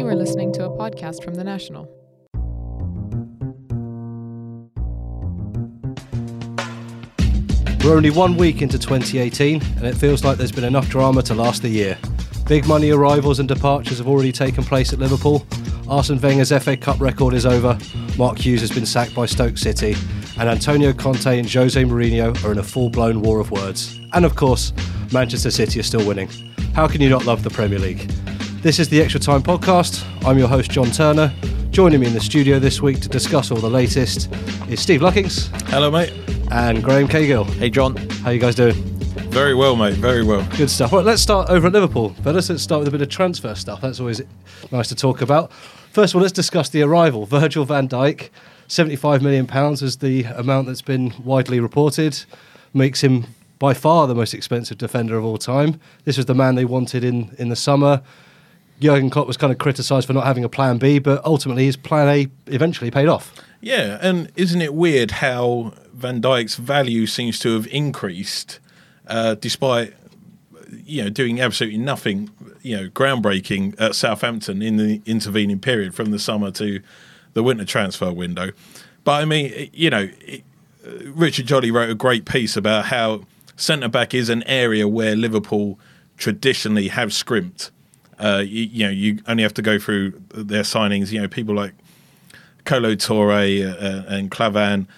You are listening to a podcast from The National. We're only 1 week into 2018 and it feels like there's been enough drama to last the year. Big money arrivals and departures have already taken place at Liverpool. Arsene Wenger's FA Cup record is over. Mark Hughes has been sacked by Stoke City. And Antonio Conte and Jose Mourinho are in a full-blown war of words. And of course, Manchester City are still winning. How can you not love the Premier League? This is the Extra Time Podcast. I'm your host, John Turner. Joining me in the studio this week to discuss all the latest is Steve Luckings. Hello, mate. And Graham Cahill. Hey, John. How you guys doing? Very well, mate. Very well. Good stuff. Well, let's start over at Liverpool. But let's start with a bit of transfer stuff. That's always nice to talk about. First of all, let's discuss the arrival. Virgil van Dijk, £75 million is the amount that's been widely reported. Makes him by far the most expensive defender of all time. This was the man they wanted in the summer. Jurgen Klopp was kind of criticised for not having a plan B, but ultimately his plan A eventually paid off. Yeah, and isn't it weird how Van Dijk's value seems to have increased despite doing absolutely nothing groundbreaking at Southampton in the intervening period from the summer to the winter transfer window. But I mean, Richard Jolly wrote a great piece about how centre-back is an area where Liverpool traditionally have scrimped. You only have to go through their signings, people like Kolo Touré and Clavan.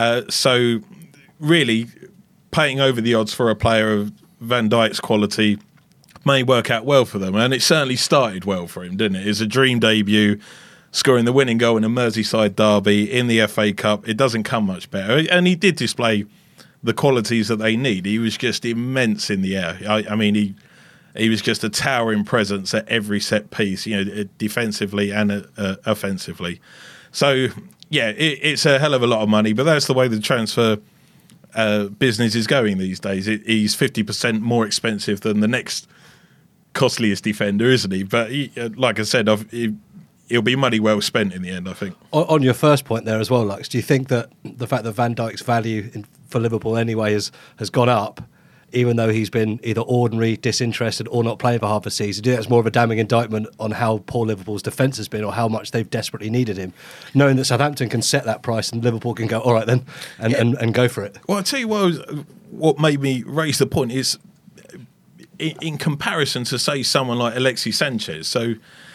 So really paying over the odds for a player of Van Dijk's quality may work out well for them. And it certainly started well for him, didn't it? It's a dream debut, scoring the winning goal in a Merseyside derby in the FA Cup. It doesn't come much better. And he did display the qualities that they need. He was just immense in the air. I mean, he was just a towering presence at every set piece, defensively and offensively. So, yeah, it's a hell of a lot of money, but that's the way the transfer business is going these days. He's 50% more expensive than the next costliest defender, isn't he? But like I said, it'll be money well spent in the end, I think. On your first point there as well, Lux, do you think that the fact that Van Dijk's value for Liverpool anyway has gone up, even though he's been either ordinary, disinterested or not playing for half a season? Do you think that's more of a damning indictment on how poor Liverpool's defence has been or how much they've desperately needed him, knowing that Southampton can set that price and Liverpool can go, all right then, and go for it? Well, I'll tell you what made me raise the point is in comparison to, say, someone like Alexis Sanchez. So,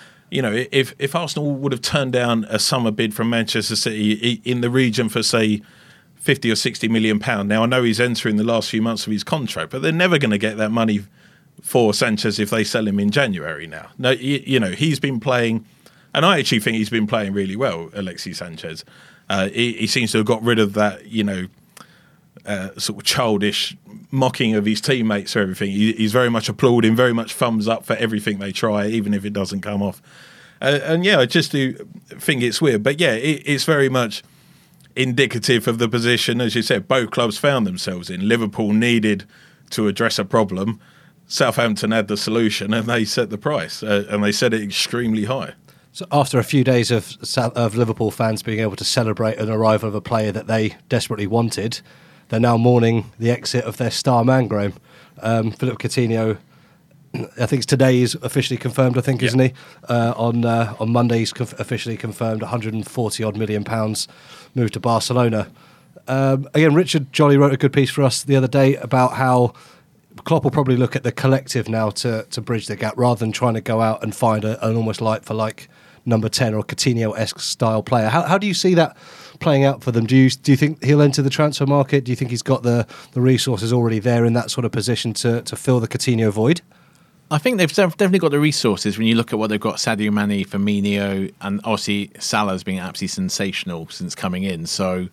if Arsenal would have turned down a summer bid from Manchester City in the region for, say, 50 or 60 million pounds. Now, I know he's entering the last few months of his contract, but they're never going to get that money for Sanchez if they sell him in January now. No, he's been playing, and I actually think he's been playing really well, Alexis Sanchez. He seems to have got rid of that, sort of childish mocking of his teammates or everything. He's very much applauding, very much thumbs up for everything they try, even if it doesn't come off. I just do think it's weird. But yeah, it's very much indicative of the position, as you said, both clubs found themselves in. Liverpool needed to address a problem. Southampton had the solution and they set the price, and they set it extremely high. So after a few days of Liverpool fans being able to celebrate an arrival of a player that they desperately wanted, they're now mourning the exit of their star man, Graham. Philippe Coutinho, I think today is officially confirmed, isn't he? On Monday he's officially confirmed £140 million moved to Barcelona. Again, Richard Jolly wrote a good piece for us the other day about how Klopp will probably look at the collective now to bridge the gap rather than trying to go out and find an almost like number 10 or Coutinho-esque style player. How do you see that playing out for them? Do you think he'll enter the transfer market? Do you think he's got the resources already there in that sort of position to fill the Coutinho void? I think they've definitely got the resources when you look at what they've got. Sadio Mane, Firmino, and obviously Salah's been absolutely sensational since coming in. So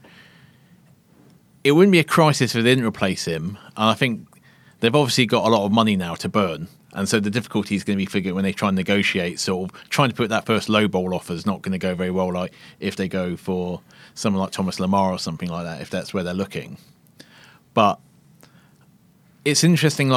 it wouldn't be a crisis if they didn't replace him. And I think they've obviously got a lot of money now to burn. And so the difficulty is going to be figured when they try and negotiate. Sort of trying to put that first low ball offer is not going to go very well. Like if they go for someone like Thomas Lemar or something like that, if that's where they're looking. But it's interesting,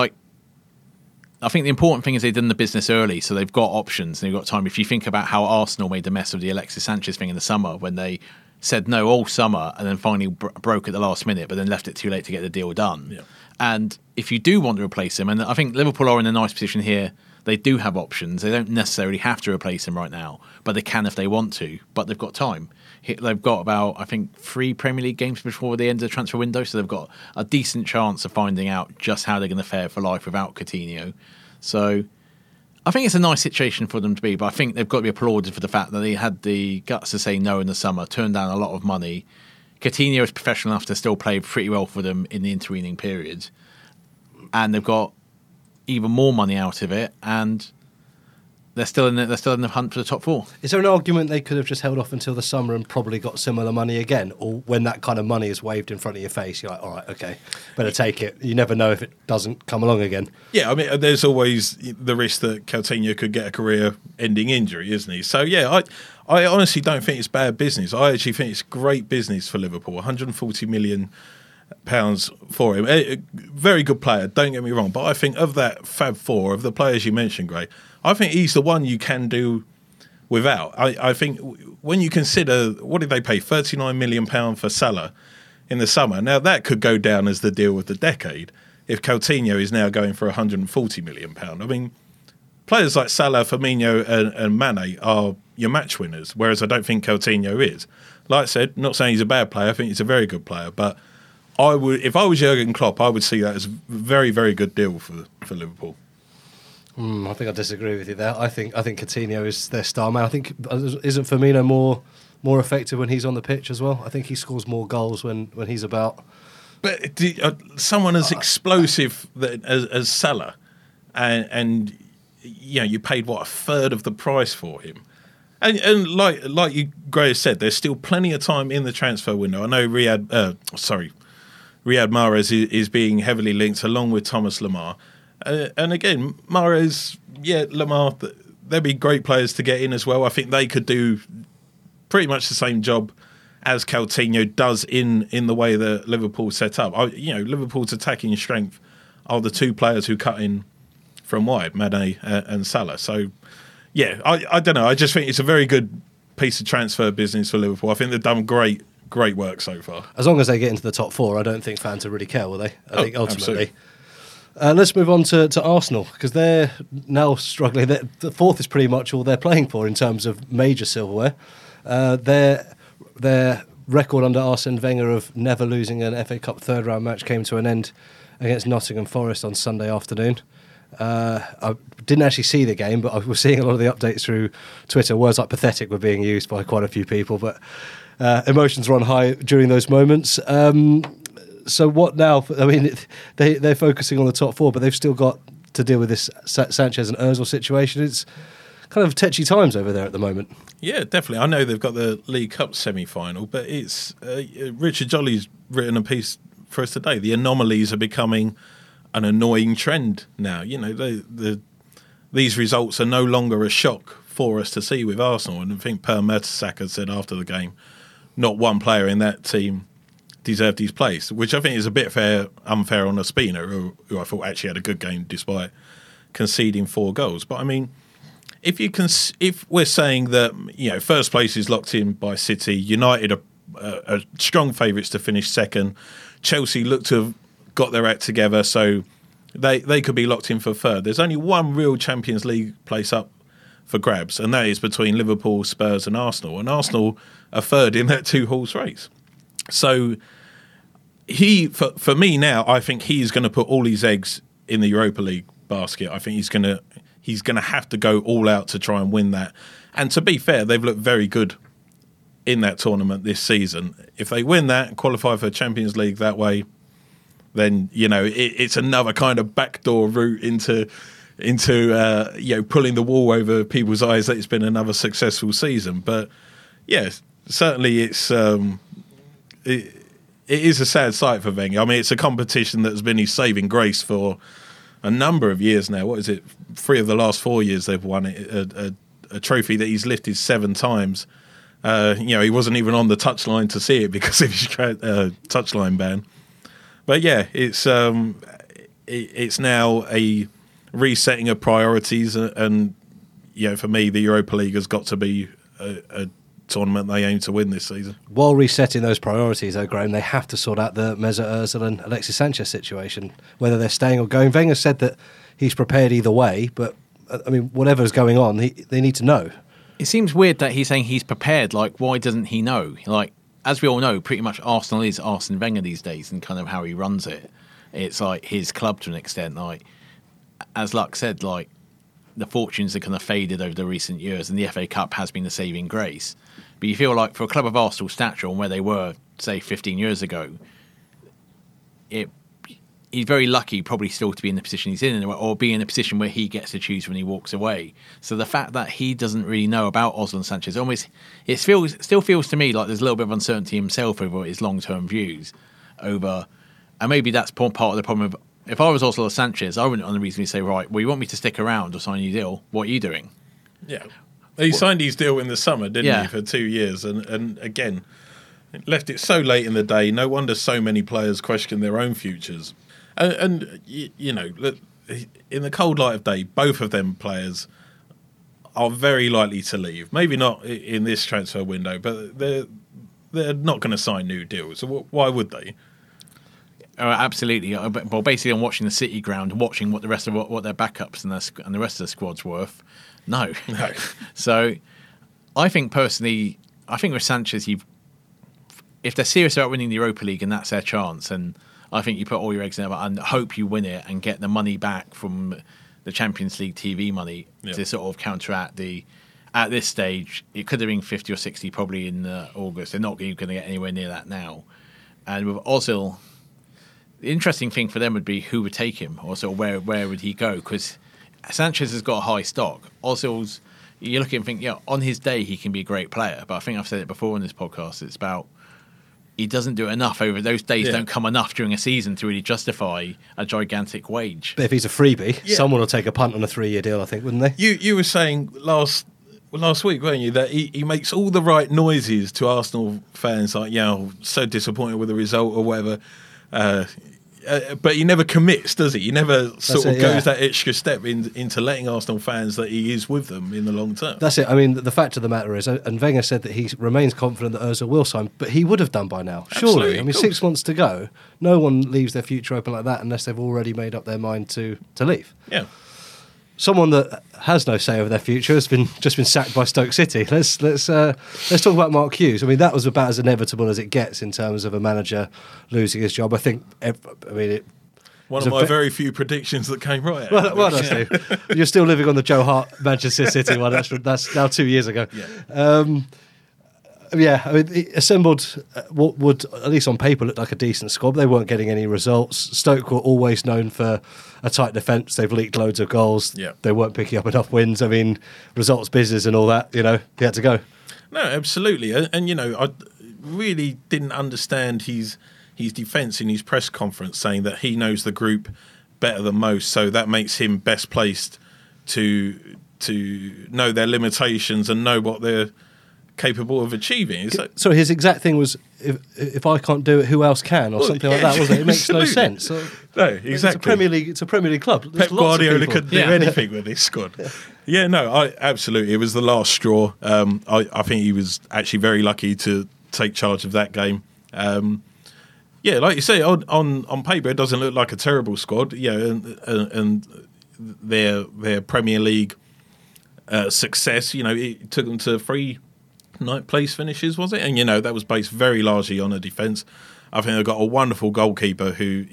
I think the important thing is they've done the business early, so they've got options and they've got time. If you think about how Arsenal made the mess of the Alexis Sanchez thing in the summer when they said no all summer and then finally broke at the last minute, but then left it too late to get the deal done. Yeah. And if you do want to replace him, and I think Liverpool are in a nice position here, they do have options. They don't necessarily have to replace him right now, but they can if they want to. But they've got time. They've got about, I think, 3 Premier League games before the end of the transfer window, so they've got a decent chance of finding out just how they're going to fare for life without Coutinho. So I think it's a nice situation for them to be, but I think they've got to be applauded for the fact that they had the guts to say no in the summer, turned down a lot of money. Coutinho is professional enough to still play pretty well for them in the intervening period, and they've got even more money out of it, and they're still in the hunt for the top 4. Is there an argument they could have just held off until the summer and probably got similar money again? Or when that kind of money is waved in front of your face, you're like, all right, okay, better take it. You never know if it doesn't come along again. Yeah, I mean, there's always the risk that Coutinho could get a career-ending injury, isn't he? So, yeah, I honestly don't think it's bad business. I actually think it's great business for Liverpool. £140 million for him. A very good player, don't get me wrong. But I think of that Fab Four, of the players you mentioned, Gray, I think he's the one you can do without. I think when you consider, what did they pay, £39 million for Salah in the summer? Now, that could go down as the deal of the decade if Coutinho is now going for £140 million. I mean, players like Salah, Firmino and Mane are your match winners, whereas I don't think Coutinho is. Like I said, not saying he's a bad player, I think he's a very good player, but if I was Jurgen Klopp, I would see that as a very, very good deal for Liverpool. I think I disagree with you there. I think Coutinho is their star man. I think isn't Firmino more effective when he's on the pitch as well? I think he scores more goals when he's about. But someone as explosive as Salah, and you know, you paid what, a third of the price for him, and like you Gray said, there's still plenty of time in the transfer window. I know Riyad Mahrez is being heavily linked along with Thomas Lemar. And again, Mahrez, Lemar, they'd be great players to get in as well. I think they could do pretty much the same job as Coutinho does in the way that Liverpool set up. Liverpool's attacking strength are the 2 players who cut in from wide, Mane and Salah. So, yeah, I don't know. I just think it's a very good piece of transfer business for Liverpool. I think they've done great work so far. As long as they get into the top 4, I don't think fans will really care, will they? I think ultimately. Absolutely. Let's move on to Arsenal, because they're now struggling. The 4th is pretty much all they're playing for in terms of major silverware. Their record under Arsene Wenger of never losing an FA Cup third-round match came to an end against Nottingham Forest on Sunday afternoon. I didn't actually see the game, but I was seeing a lot of the updates through Twitter. Words like pathetic were being used by quite a few people, but emotions were on high during those moments. So what now? I mean, they're focusing on the top 4, but they've still got to deal with this Sanchez and Ozil situation. It's kind of tetchy times over there at the moment. Yeah, definitely. I know they've got the League Cup semi-final, but it's Richard Jolly's written a piece for us today. The anomalies are becoming an annoying trend now. You know, these results are no longer a shock for us to see with Arsenal. And I think Per Mertesacker said after the game, not one player in that team deserved his place, which I think is a bit unfair on Ospina, who I thought actually had a good game despite conceding 4 goals. But I mean, if we're saying that, you know, first place is locked in by City, United are strong favourites to finish second, Chelsea look to have got their act together, so they could be locked in for third. There's only one real Champions League place up for grabs, and that is between Liverpool, Spurs and Arsenal are third in that 2-horse race. So for me now, I think he's going to put all his eggs in the Europa League basket. I think he's going to have to go all out to try and win that. And to be fair, they've looked very good in that tournament this season. If they win that and qualify for Champions League that way, then, you know, it's another kind of backdoor route into pulling the wool over people's eyes that it's been another successful season. But yes, certainly it is a sad sight for Wenger. I mean, it's a competition that's been his saving grace for a number of years now. What is it? 3 of the last 4 years they've won it. A trophy that he's lifted 7 times. He wasn't even on the touchline to see it because of his touchline ban. But yeah, it's now a resetting of priorities, and for me, the Europa League has got to be a tournament they aim to win this season. While resetting those priorities, though, Graham, they have to sort out the Mesut Ozil and Alexis Sanchez situation, whether they're staying or going. Wenger said that he's prepared either way, but I mean, whatever's going on, they need to know. It seems weird that he's saying he's prepared. Like, why doesn't he know? Like, as we all know, pretty much Arsenal is Arsene Wenger these days, and kind of how he runs it. It's like his club to an extent. Like, as Luck said, like the fortunes have kind of faded over the recent years, and the FA Cup has been the saving grace. But you feel like for a club of Arsenal's stature and where they were, say, 15 years ago, he's very lucky probably still to be in the position he's in, or be in a position where he gets to choose when he walks away. So the fact that he doesn't really know about Ozil Sanchez, still feels to me like there's a little bit of uncertainty himself over his long-term views over, and maybe that's part of the problem of, if I was Ozil Sanchez, I wouldn't unreasonably say, right, well, you want me to stick around or sign a new deal, what are you doing? Yeah. He signed his deal in the summer, didn't he, for 2 years, and again, left it so late in the day. No wonder so many players question their own futures. And you know, in the cold light of day, both of them players are very likely to leave. Maybe not in this transfer window, but they're not going to sign new deals. So why would they? Oh, absolutely. Well, basically, I'm watching the City ground, watching what the rest of what their backups and the rest of the squad's worth. No. So, I think personally, with Sanchez, if they're serious about winning the Europa League and that's their chance, and I think you put all your eggs in it and hope you win it and get the money back from the Champions League TV money to sort of counteract at this stage, it could have been 50 or 60 probably in August. They're not going to get anywhere near that now. And with Ozil, the interesting thing for them would be who would take him, or sort of where would he go? Because Sanchez has got a high stock. Ozil's, you look at him and think, on his day he can be a great player. But I think I've said it before in this podcast, it's about he doesn't do enough over those days. Don't come enough during a season to really justify a gigantic wage. But if he's a freebie, someone will take a punt on a 3-year deal, I think, wouldn't they? You were saying last week, weren't you, that he makes all the right noises to Arsenal fans, like, so disappointed with the result or whatever. But he never commits, does he? He never goes that extra step into letting Arsenal fans that he is with them in the long term. That's it. I mean, the fact of the matter is, and Wenger said that he remains confident that Ozil will sign, but he would have done by now, surely. Absolutely, I mean, 6 months to go. No one leaves their future open like that unless they've already made up their mind to leave. Yeah. Someone that has no say over their future has just been sacked by Stoke City. Let's talk about Mark Hughes. I mean, that was about as inevitable as it gets in terms of a manager losing his job. I think. One of my very few predictions that came right. Well done, Steve. You're still living on the Joe Hart Manchester City one. That's now 2 years ago. Yeah. I mean, he assembled what would, at least on paper, look like a decent squad. They weren't getting any results. Stoke were always known for a tight defence. They've leaked loads of goals. Yeah. They weren't picking up enough wins. I mean, results business and all that, he had to go. No, absolutely. And I really didn't understand his defence in his press conference, saying that he knows the group better than most, so that makes him best placed to know their limitations and know what they're capable of achieving. So his exact thing was, if I can't do it, who else can, or something like that, wasn't it? It makes no sense. So, no, exactly. It's a Premier League club. Pep Guardiola couldn't do anything with this squad. Absolutely. It was the last straw. I think he was actually very lucky to take charge of that game. Like you say, on paper, it doesn't look like a terrible squad. And their Premier League success, it took them to 3 ninth place finishes, was it? And that was based very largely on a defence. I think they've got a wonderful goalkeeper who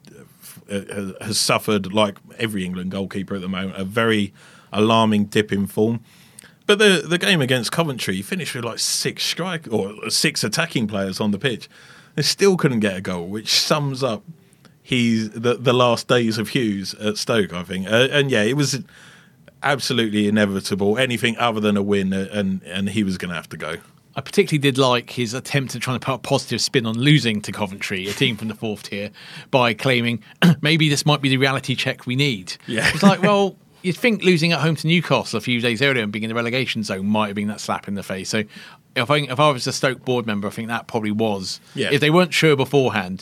has suffered, like every England goalkeeper at the moment, a very alarming dip in form. But the game against Coventry, he finished with like 6 attacking players on the pitch. They still couldn't get a goal, which sums up the last days of Hughes at Stoke, I think. It was absolutely inevitable. Anything other than a win, and he was going to have to go. I particularly did like his attempt at trying to put a positive spin on losing to Coventry, a team from the 4th tier, by claiming maybe this might be the reality check we need. Yeah. It's like, well, you'd think losing at home to Newcastle a few days earlier and being in the relegation zone might have been that slap in the face. So if I was a Stoke board member, I think that probably was. Yeah. If they weren't sure beforehand,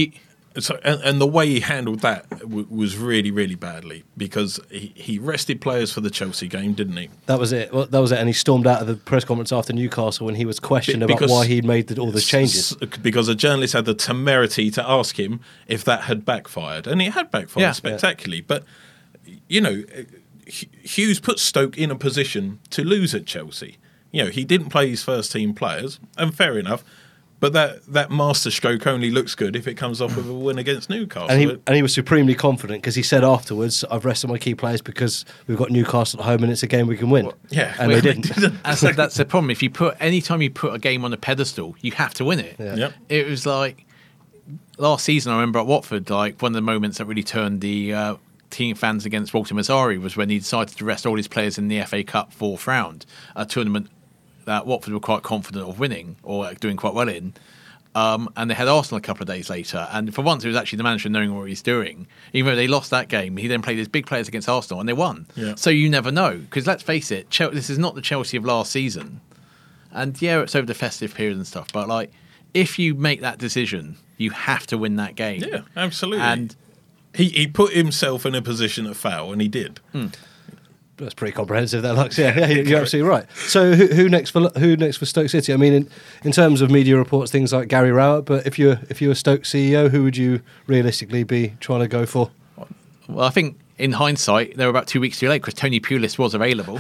and the way he handled that was really, really badly, because he rested players for the Chelsea game, didn't he? That was it. Well, that was it. And he stormed out of the press conference after Newcastle when he was questioned about why he'd made all those changes. Because a journalist had the temerity to ask him if that had backfired. And it had backfired spectacularly. But, Hughes put Stoke in a position to lose at Chelsea. He didn't play his first team players, and fair enough. But that masterstroke only looks good if it comes off with a win against Newcastle. And he was supremely confident because he said afterwards, "I've rested my key players because we've got Newcastle at home and it's a game we can win." Yeah, they didn't. That's the problem. Anytime you put a game on a pedestal, you have to win it. Yeah. Yep. It was like last season. I remember at Watford, like one of the moments that really turned the team fans against Walter Mazzari was when he decided to rest all his players in the FA Cup fourth round, a tournament that Watford were quite confident of winning or doing quite well in. And they had Arsenal a couple of days later. And for once, it was actually the manager knowing what he's doing. Even though they lost that game, he then played his big players against Arsenal and they won. Yeah. So you never know. Because let's face it, this is not the Chelsea of last season. And yeah, it's over the festive period and stuff. But like, if you make that decision, you have to win that game. Yeah, absolutely. And he put himself in a position to foul, and he did. That's pretty comprehensive, there, Lux. Yeah, you're absolutely right. So who next for Stoke City? I mean, in terms of media reports, things like Gary Rowett. But if you're Stoke CEO, who would you realistically be trying to go for? Well, I think in hindsight, they were about 2 weeks too late because Tony Pulis was available.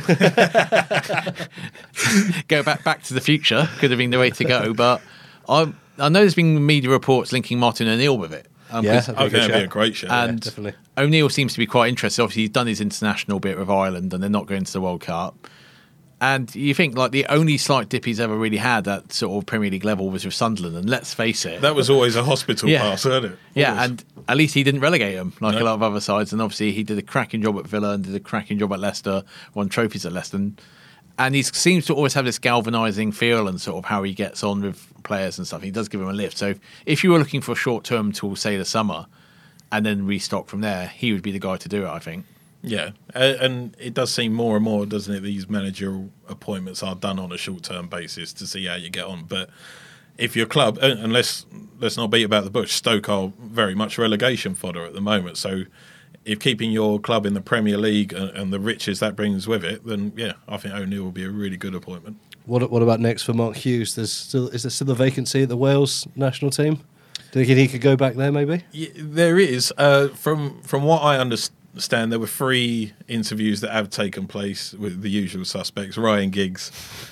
Go back to the future could have been the way to go. But I know there's been media reports linking Martin O'Neill with it. I think that'd be a great show. And definitely. O'Neill seems to be quite interested. Obviously, he's done his international bit with Ireland and they're not going to the World Cup. And you think like the only slight dip he's ever really had at sort of Premier League level was with Sunderland. And let's face it. That was always a hospital pass, wasn't it? Yeah, Always. and at least he didn't relegate him like a lot of other sides. And obviously, he did a cracking job at Villa and did a cracking job at Leicester, won trophies at Leicester. And he seems to always have this galvanising feel and sort of how he gets on with players and stuff. He does give him a lift. So if you were looking for a short term till, say, the summer and then restock from there, he would be the guy to do it, I think. Yeah, and it does seem more and more, doesn't it, these managerial appointments are done on a short-term basis to see how you get on. But if your club, and let's not beat about the bush, Stoke are very much relegation fodder at the moment. So if keeping your club in the Premier League and the riches that brings with it, then, yeah, I think O'Neill will be a really good appointment. What about next for Mark Hughes? Is there still a vacancy at the Wales national team? Do you think he could go back there, maybe? Yeah, there is. From what I understand, there were 3 interviews that have taken place with the usual suspects: Ryan Giggs,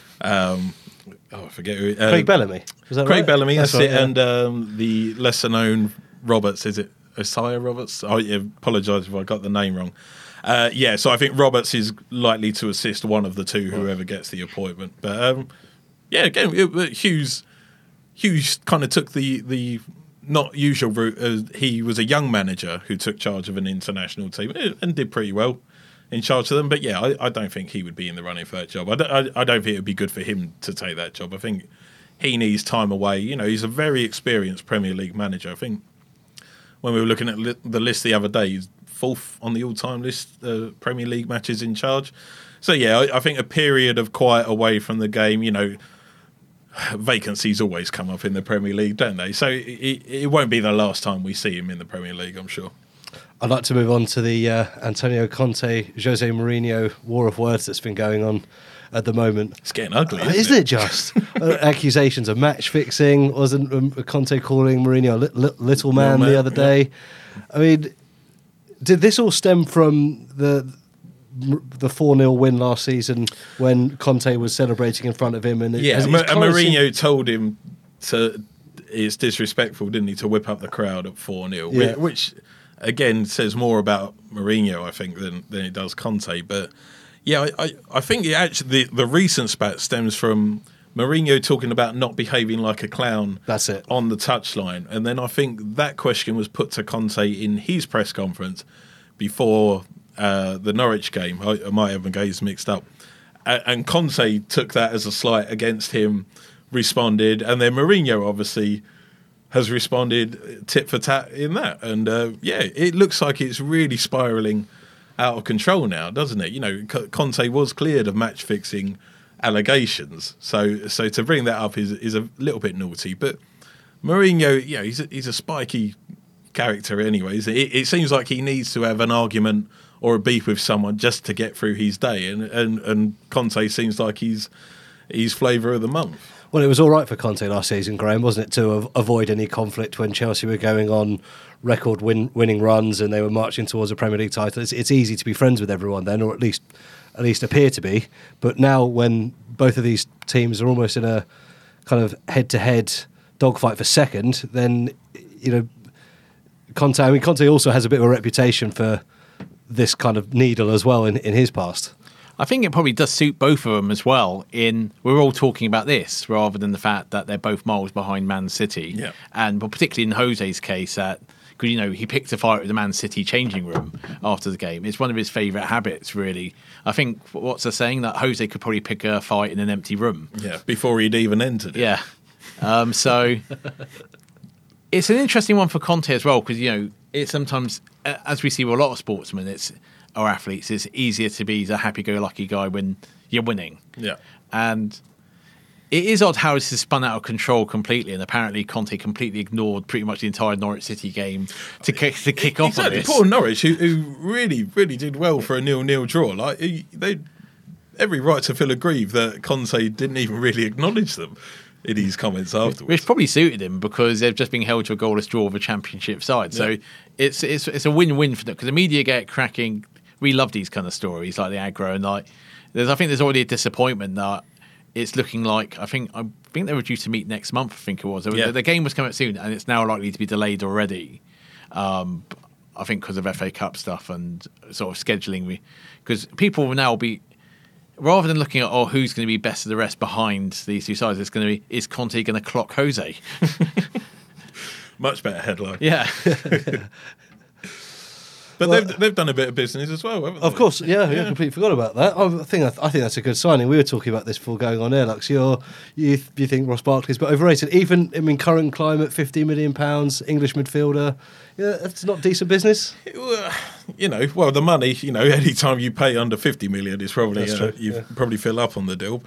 I forget who. Craig Bellamy. Was that Craig right? Bellamy, that's right, it, yeah. and the lesser-known Roberts. Is it Isaiah Roberts? I apologise if I got the name wrong. So I think Roberts is likely to assist one of the two, whoever gets the appointment. But again, Hughes kind of took the not usual route. He was a young manager who took charge of an international team and did pretty well in charge of them. But yeah, I don't think he would be in the running for that job. I don't think it would be good for him to take that job. I think he needs time away. He's a very experienced Premier League manager. I think when we were looking at the list the other day, he's 4th on the all-time list, Premier League matches in charge. So yeah, I think a period of quiet away from the game, vacancies always come up in the Premier League, don't they? So it won't be the last time we see him in the Premier League, I'm sure. I'd like to move on to the Antonio Conte, Jose Mourinho war of words that's been going on at the moment. It's getting ugly, isn't it just? Accusations of match fixing. Wasn't Conte calling Mourinho a little man the other day? I mean, did this all stem from the 4-0 win last season when Conte was celebrating in front of him? And Mourinho told him it's disrespectful, didn't he, to whip up the crowd at 4-0, which again says more about Mourinho, I think, than it does Conte. But yeah, I think the recent spat stems from Mourinho talking about not behaving like a clown. That's it. On the touchline. And then I think that question was put to Conte in his press conference before the Norwich game. I might have my gaze mixed up. And Conte took that as a slight against him, responded, and then Mourinho obviously has responded tit for tat in that. And it looks like it's really spiralling out of control now, doesn't it? Conte was cleared of match fixing allegations, so to bring that up is a little bit naughty. But Mourinho, he's a spiky character anyways. It seems like he needs to have an argument or a beef with someone just to get through his day, and Conte seems like he's flavour of the month. Well, it was all right for Conte last season, Graham, wasn't it, to avoid any conflict when Chelsea were going on record winning runs and they were marching towards a Premier League title. It's easy to be friends with everyone then, or at least appear to be. But now when both of these teams are almost in a kind of head-to-head dogfight for second, then, Conte also has a bit of a reputation for this kind of needle as well in his past. I think it probably does suit both of them as well. We're all talking about this rather than the fact that they're both miles behind Man City. Yeah. And particularly in Jose's case, because he picked a fight with the Man City changing room after the game. It's one of his favourite habits, really. I think what's the saying that Jose could probably pick a fight in an empty room. Yeah, before he'd even entered it. Yeah. So it's an interesting one for Conte as well because it's sometimes, as we see with a lot of sportsmen, or athletes, it's easier to be the happy-go-lucky guy when you're winning. Yeah. And it is odd how this has spun out of control completely, and apparently Conte completely ignored pretty much the entire Norwich City game to kick off on this. Poor Norwich, who really, really did well for a 0-0 draw. Like they every right to feel aggrieved that Conte didn't even really acknowledge them in his comments afterwards. Which probably suited him because they've just been held to a goalless draw of a championship side. So it's a win-win for them because the media get cracking. We love these kind of stories like the aggro and I think there's already a disappointment that it's looking like I think they were due to meet next month. I think it was. Yeah. The game was coming up soon and it's now likely to be delayed already. I think because of FA Cup stuff and sort of scheduling. Because people will now be, rather than looking at who's going to be best of the rest behind these two sides, it's going to be, is Conte going to clock Jose? Much better headline. Yeah. But they've done a bit of business as well, haven't they? Of course, yeah. I completely forgot about that. I think that's a good signing. We were talking about this before going on air, Lux. You think Ross Barkley's but overrated? Even current climate, £50 million, English midfielder. Yeah, that's not decent business. Well, the money. Any time you pay under 50 million, is probably probably fill up on the deal.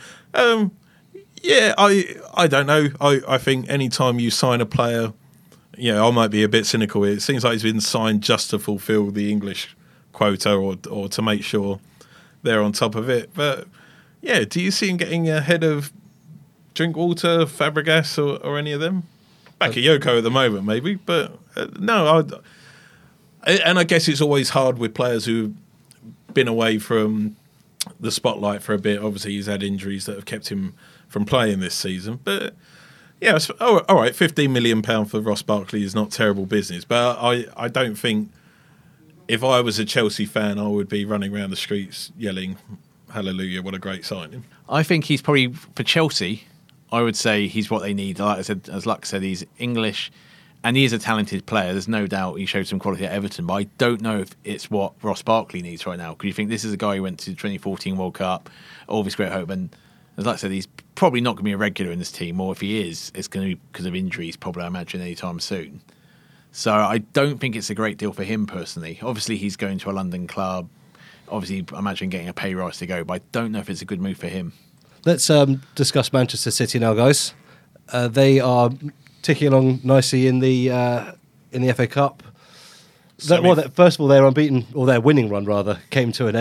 I don't know. I think any time you sign a player. I might be a bit cynical here. It seems like he's been signed just to fulfil the English quota or to make sure they're on top of it. But, do you see him getting ahead of Drinkwater, Fabregas or any of them? Bakayoko at the moment, maybe. But, no. And I guess it's always hard with players who've been away from the spotlight for a bit. Obviously, he's had injuries that have kept him from playing this season. But... yeah, all right, £15 million for Ross Barkley is not terrible business, but I don't think if I was a Chelsea fan, I would be running around the streets yelling, hallelujah, what a great signing. I think he's probably, for Chelsea, I would say he's what they need. Like I said, as Lux said, he's English and he is a talented player. There's no doubt he showed some quality at Everton, but I don't know if it's what Ross Barkley needs right now, because you think this is a guy who went to the 2014 World Cup, all of his great hope, and as I said, he's probably not going to be a regular in this team, or if he is, it's going to be because of injuries, probably, I imagine, anytime soon. So I don't think it's a great deal for him personally. Obviously, he's going to a London club. Obviously, I imagine getting a pay rise to go, but I don't know if it's a good move for him. Let's discuss Manchester City now, guys. They are ticking along nicely in the FA Cup. First of all, their unbeaten, or their winning run should have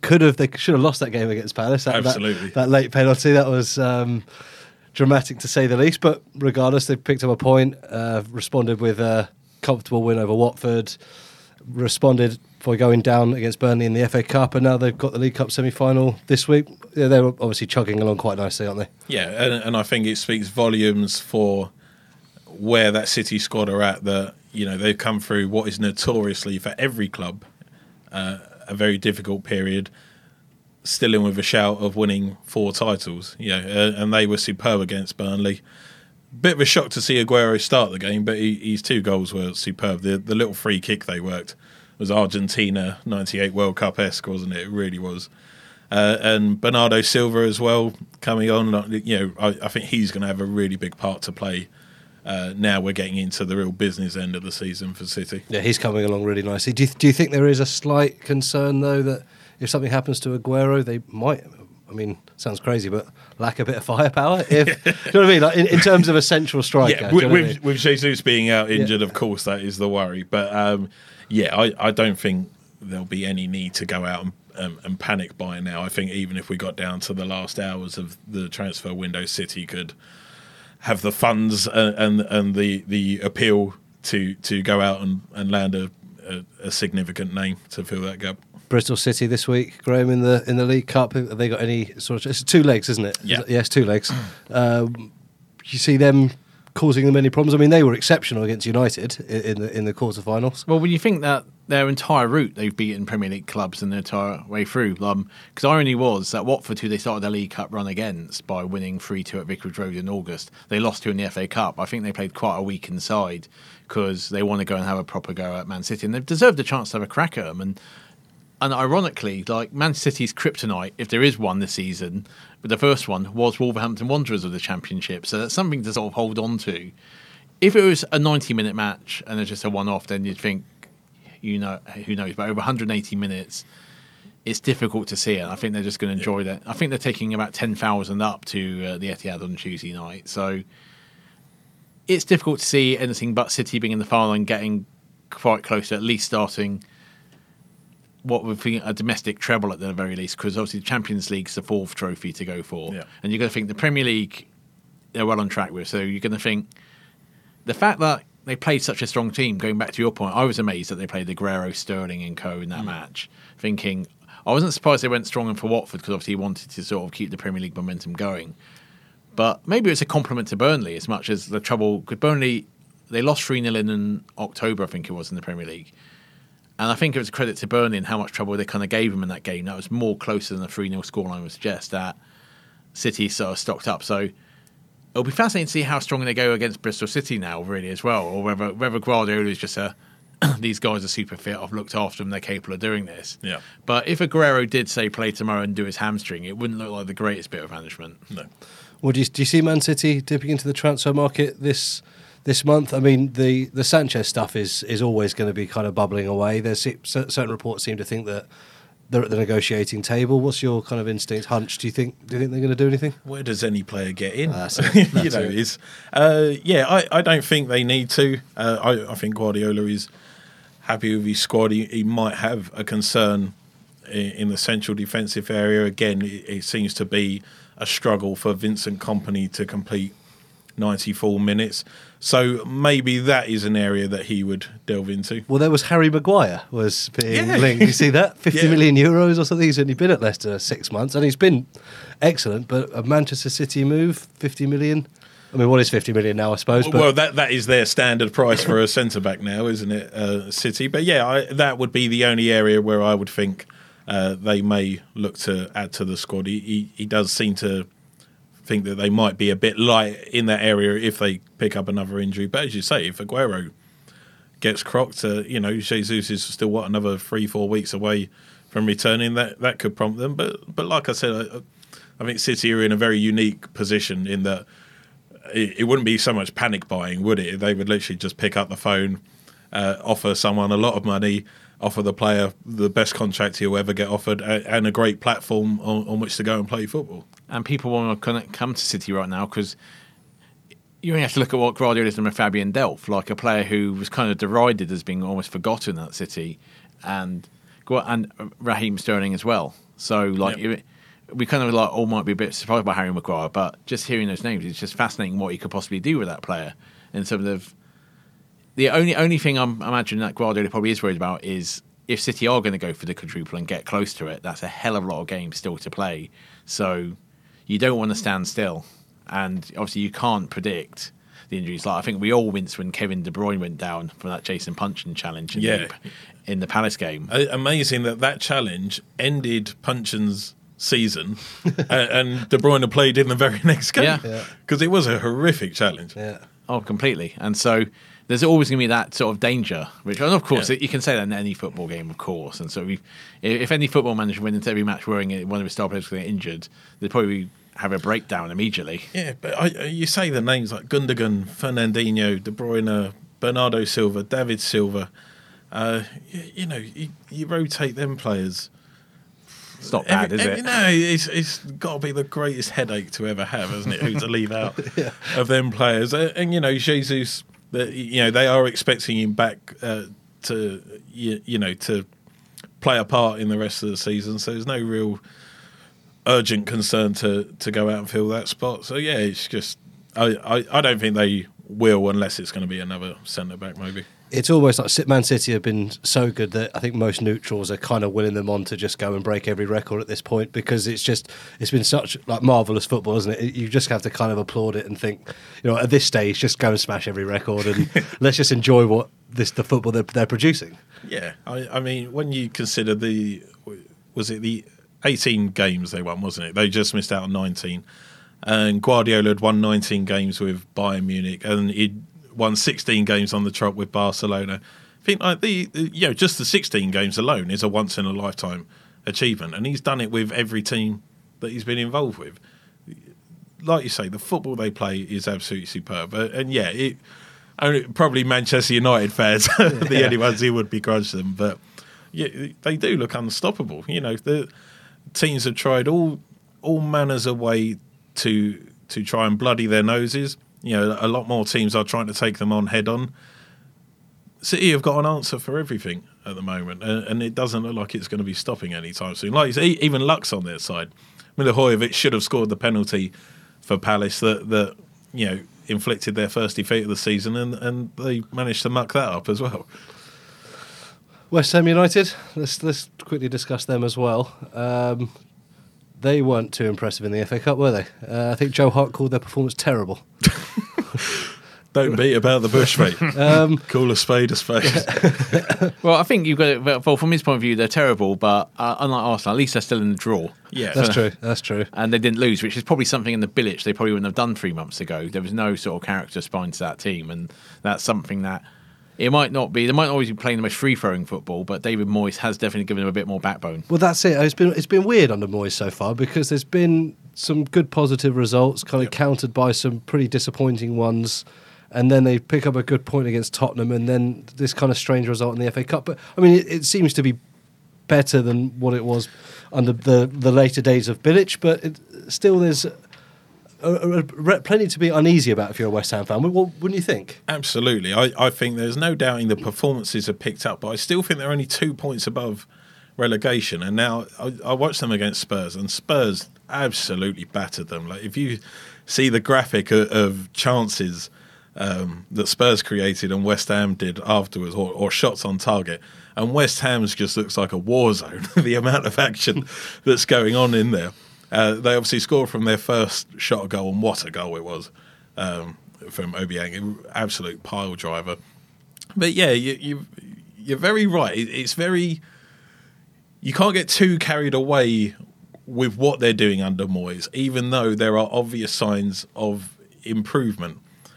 lost that game against Palace. Absolutely. That late penalty, that was dramatic to say the least. But regardless, they picked up a point, responded with a comfortable win over Watford, responded by going down against Burnley in the FA Cup, and now they've got the League Cup semi-final this week. Yeah, they're obviously chugging along quite nicely, aren't they? Yeah, and I think it speaks volumes for where that City squad are at, that they've come through what is notoriously for every club a very difficult period, still in with a shout of winning 4 titles. And they were superb against Burnley. Bit of a shock to see Aguero start the game, but his 2 goals were superb. The little free kick they worked was Argentina 98 World Cup-esque, wasn't it? It really was. And Bernardo Silva as well coming on. I think he's going to have a really big part to play. Now we're getting into the real business end of the season for City. Yeah, he's coming along really nicely. Do you think there is a slight concern, though, that if something happens to Aguero, they might, sounds crazy, but lack a bit of firepower? Do you know what I mean? Like in terms of a central striker. Yeah, with Jesus being out injured, of course, that is the worry. But, I don't think there'll be any need to go out and panic buying now. I think even if we got down to the last hours of the transfer window, City could have the funds and the appeal to go out and land a significant name to fill that gap. Bristol City this week, Graham, in the League Cup. Have they got any sort of? It's 2 legs, isn't it? Yeah. Yes, 2 legs. You see them causing them any problems? I mean, they were exceptional against United in the quarterfinals. Well, when you think that their entire route they've beaten Premier League clubs and their entire way through, because irony was that Watford, who they started their League Cup run against by winning 3-2 at Vicarage Road in August, they lost to in the FA Cup. I think they played quite a weak inside because they want to go and have a proper go at Man City, and they've deserved a chance to have a crack at them. And ironically, like Man City's kryptonite, if there is one this season, but the first one was Wolverhampton Wanderers of the Championship. So that's something to sort of hold on to. If it was a 90-minute match and it's just a one-off, then you'd think, who knows? But over 180 minutes, it's difficult to see it. I think they're just going to enjoy that. I think they're taking about 10,000 up to the Etihad on Tuesday night. So it's difficult to see anything but City being in the final and getting quite close to at least starting what would be a domestic treble at the very least, because obviously the Champions League's the 4th trophy to go for. Yeah. And you're going to think the Premier League, they're well on track with. So you're going to think the fact that they played such a strong team, going back to your point, I was amazed that they played Aguero, Sterling and co in that match, thinking, I wasn't surprised they went strong for Watford because obviously he wanted to sort of keep the Premier League momentum going. But maybe it's a compliment to Burnley as much as the trouble, because Burnley, they lost 3-0 in October, I think it was, in the Premier League. And I think it was a credit to Burnley and how much trouble they kind of gave them in that game. That was more closer than a 3-0 scoreline would suggest, that City sort of stocked up. So it'll be fascinating to see how strong they go against Bristol City now, really, as well, or whether Guardiola is just these guys are super fit, I've looked after them, they're capable of doing this. Yeah. But if Aguero did, say, play tomorrow and do his hamstring, it wouldn't look like the greatest bit of management. No. Well, do you see Man City dipping into the transfer market this month? I mean, the Sanchez stuff is always going to be kind of bubbling away. There's certain reports seem to think that they're at the negotiating table. What's your kind of instinct, hunch? Do you think they're going to do anything? Where does any player get in? That's it. I don't think they need to. I think Guardiola is happy with his squad. He might have a concern in the central defensive area. Again, it seems to be a struggle for Vincent Kompany to complete 94 minutes. So maybe that is an area that he would delve into. Well, there was Harry Maguire was being linked. You see that? 50 million euros or something. He's only been at Leicester 6 months and he's been excellent. But a Manchester City move, 50 million. I mean, what is 50 million now, I suppose? But well, that is their standard price for a centre-back now, isn't it, City? But yeah, that would be the only area where I would think they may look to add to the squad. He does seem to think that they might be a bit light in that area if they pick up another injury. But as you say, if Aguero gets crocked, Jesus is still, another 3-4 weeks away from returning. That could prompt them. But like I said, I think City are in a very unique position in that it wouldn't be so much panic buying, would it? They would literally just pick up the phone, offer someone a lot of money, offer the player the best contract he'll ever get offered, and a great platform on which to go and play football. And people want to come to City right now because you only have to look at what Guardiola's done with Fabian Delph, like a player who was kind of derided as being almost forgotten at City, and Raheem Sterling as well. So, we kind of all might be a bit surprised by Harry Maguire, but just hearing those names, it's just fascinating what he could possibly do with that player. In terms of the only thing I'm imagining that Guardiola probably is worried about is if City are going to go for the quadruple and get close to it, that's a hell of a lot of games still to play. So you don't want to stand still, and obviously you can't predict the injuries. Like I think we all winced when Kevin De Bruyne went down from that Jason Punchin challenge in the Palace game. Amazing that challenge ended Punchin's season and De Bruyne played in the very next game because it was a horrific challenge. Oh, completely. And so there's always going to be that sort of danger, and of course you can say that in any football game, of course. And so if any football manager went into every match worrying one of his star players was going to get injured, they'd probably have a breakdown immediately. Yeah, but you say the names like Gundogan, Fernandinho, De Bruyne, Bernardo Silva, David Silva. You rotate them players. It's not bad, is it? No, it's got to be the greatest headache to ever have, hasn't it? Who to leave out of them players? And Jesus, they are expecting him back to play a part in the rest of the season. So there's no real urgent concern to go out and fill that spot. So yeah, it's just I don't think they will unless it's going to be another centre back maybe. It's almost like Man City have been so good that I think most neutrals are kind of willing them on to just go and break every record at this point, because it's been such like marvellous football, isn't it? You just have to kind of applaud it and think, at this stage, just go and smash every record and let's just enjoy the football they're producing. Yeah, I mean, when you consider the 18 games they won, wasn't it? They just missed out on 19. And Guardiola had won 19 games with Bayern Munich, and he'd won 16 games on the trot with Barcelona. I think like just the 16 games alone is a once in a lifetime achievement, and he's done it with every team that he's been involved with. Like you say, the football they play is absolutely superb, and probably Manchester United fans are the only ones who would begrudge them, but yeah, they do look unstoppable. The teams have tried all manners of way to try and bloody their noses. A lot more teams are trying to take them on head on. City have got an answer for everything at the moment, and it doesn't look like it's going to be stopping anytime soon. Like you say, even Luck's on their side. Milivojevic should have scored the penalty for Palace that inflicted their first defeat of the season, and they managed to muck that up as well. West Ham United, let's quickly discuss them as well. They weren't too impressive in the FA Cup, were they? I think Joe Hart called their performance terrible. Don't beat about the bush, mate. Call a spade a spade. Well, I think you've got it. Well, from his point of view, they're terrible, but unlike Arsenal, at least they're still in the draw. Yeah, that's true. And they didn't lose, which is probably something in the Bilic they probably wouldn't have done 3 months ago. There was no sort of character spine to that team, and that's something that it might not be. They might not always be playing the most free-flowing football, but David Moyes has definitely given them a bit more backbone. Well, that's it. It's been weird under Moyes so far, because there's been some good positive results, kind of countered by some pretty disappointing ones, and then they pick up a good point against Tottenham, and then this kind of strange result in the FA Cup. But I mean, it seems to be better than what it was under the later days of Bilic, but still there's plenty to be uneasy about if you're a West Ham fan, wouldn't you think? Absolutely. I think there's no doubting the performances have picked up, but I still think they're only 2 points above relegation. And now I watched them against Spurs, and Spurs absolutely battered them. Like, if you see the graphic of chances that Spurs created and West Ham did afterwards, or shots on target, and West Ham's just looks like a war zone, the amount of action that's going on in there. They obviously scored from their first shot goal, and what a goal it was from Obiang, absolute pile driver. But yeah, you're very right. It's very, you can't get too carried away with what they're doing under Moyes, even though there are obvious signs of improvement.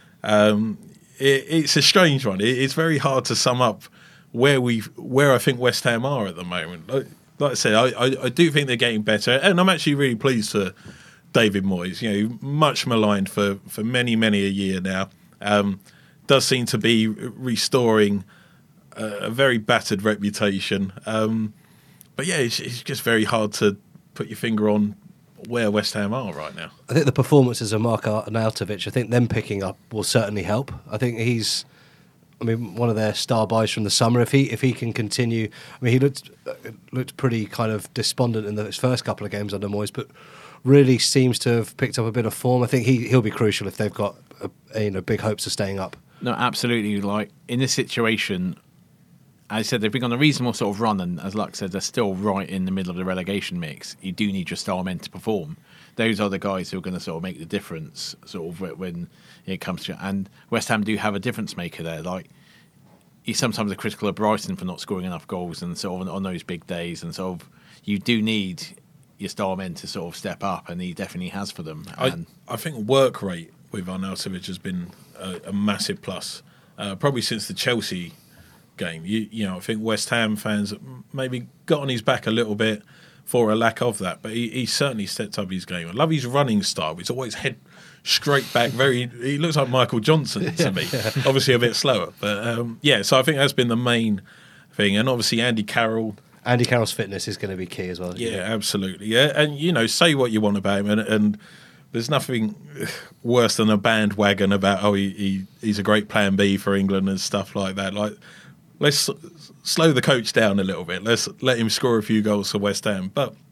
It's a strange one. It's very hard to sum up where I think West Ham are at the moment. Like I said, I do think they're getting better, and I'm actually really pleased for David Moyes. Much maligned for many, many a year now. Does seem to be restoring a very battered reputation. But yeah, it's just very hard to put your finger on where West Ham are right now. I think the performances of Marko Arnautovic, I think them picking up will certainly help. I think he's, one of their star buys from the summer. If he can continue, he looked pretty kind of despondent in his first couple of games under Moyes, but really seems to have picked up a bit of form. I think he'll be crucial if they've got big hopes of staying up. No, absolutely. Like, in this situation, as I said, they've been on a reasonable sort of run, and as Luck said, they're still right in the middle of the relegation mix. You do need your star men to perform. Those are the guys who are going to sort of make the difference, sort of when it comes to. And West Ham do have a difference maker there. Like, you sometimes are critical of Brighton for not scoring enough goals, and sort of on those big days, and sort of you do need your star men to sort of step up, and he definitely has for them. And I think work rate with Arnautovic has been a massive plus, probably since the Chelsea game. I think West Ham fans maybe got on his back a little bit for a lack of that, but he certainly stepped up his game. I love his running style. He's always head straight back. He looks like Michael Johnson to me. Obviously a bit slower, but so I think that's been the main thing. And obviously Andy Carroll's fitness is going to be key as well. Yeah, absolutely. Yeah, and say what you want about him, and there's nothing worse than a bandwagon about he's a great plan B for England and stuff like that. Like, let's slow the coach down a little bit. Let's let him score a few goals for West Ham. But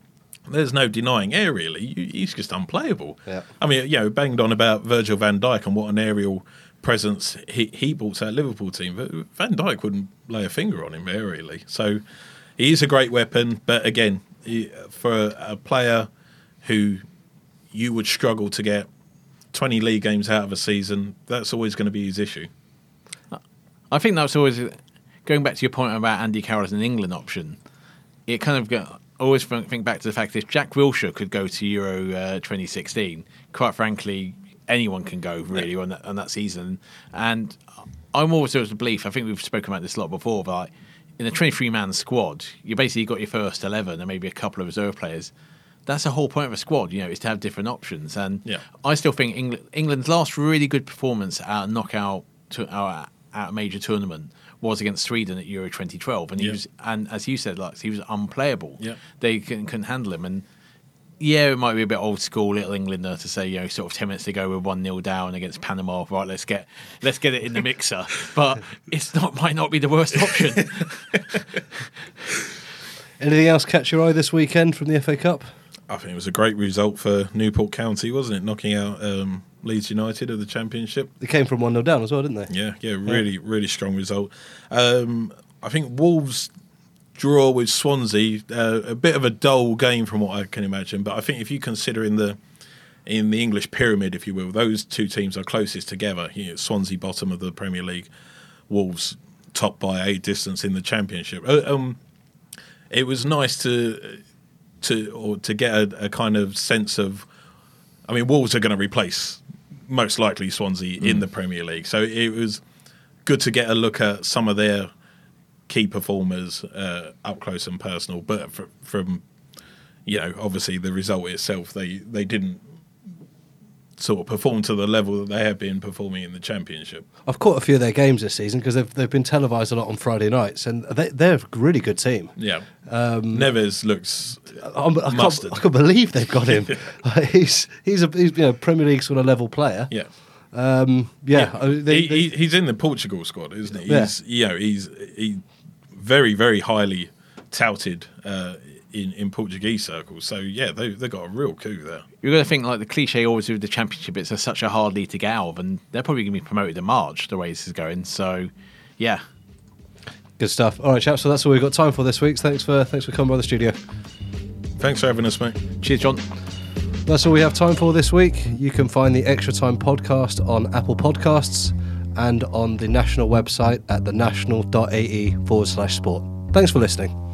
there's no denying aerially. He's just unplayable. Yeah. I mean, banged on about Virgil van Dijk and what an aerial presence he brought to that Liverpool team, but Van Dijk wouldn't lay a finger on him aerially. So he is a great weapon, but again, for a player who you would struggle to get 20 league games out of a season, that's always going to be his issue. I think that's always, going back to your point about Andy Carroll as an England option, it kind of always think back to the fact that if Jack Wilshere could go to Euro 2016, quite frankly, anyone can go really on that season. And I'm always of the belief, I think we've spoken about this a lot before, but in a 23-man squad, you basically got your first 11 and maybe a couple of reserve players. That's the whole point of a squad, is to have different options. And I still think England's last really good performance at a knockout at a major tournament was against Sweden at Euro 2012, and he was, and as you said, he was unplayable. Yeah. They couldn't handle him, and it might be a bit old school, little Englander to say, sort of 10 minutes to go, we're 1-0 down against Panama. Right, let's get it in the mixer. But might not be the worst option. Anything else catch your eye this weekend from the FA Cup? I think it was a great result for Newport County, wasn't it? Knocking out Leeds United of the Championship. They came from 1-0 down as well, didn't they? Yeah, really strong result. I think Wolves' draw with Swansea, a bit of a dull game from what I can imagine, but I think if you consider in the English pyramid, if you will, those two teams are closest together. Swansea bottom of the Premier League, Wolves top by a distance in the Championship. It was nice to get a kind of sense of, I mean, Wolves are going to replace most likely Swansea in the Premier League, so it was good to get a look at some of their key performers up close and personal. But from obviously the result itself, they didn't sort of perform to the level that they have been performing in the Championship. I've caught a few of their games this season because they've been televised a lot on Friday nights, and they're a really good team. Yeah, Neves looks mustard. I can't believe they've got him. he's Premier League sort of level player. Yeah. He's in the Portugal squad, isn't he? He's very, very highly touted in Portuguese circles. So they've got a real coup there. You're going to think the cliche always with the Championship, it's such a hard league to get out of, and they're probably going to be promoted in March the way this is going. So good stuff. All right, chaps. So that's all we've got time for this week. So thanks for coming by the studio. Thanks for having us, mate. Cheers, John. That's all we have time for this week. You can find the Extra Time podcast on Apple Podcasts and on the national website at thenational.ae/sport. Thanks for listening.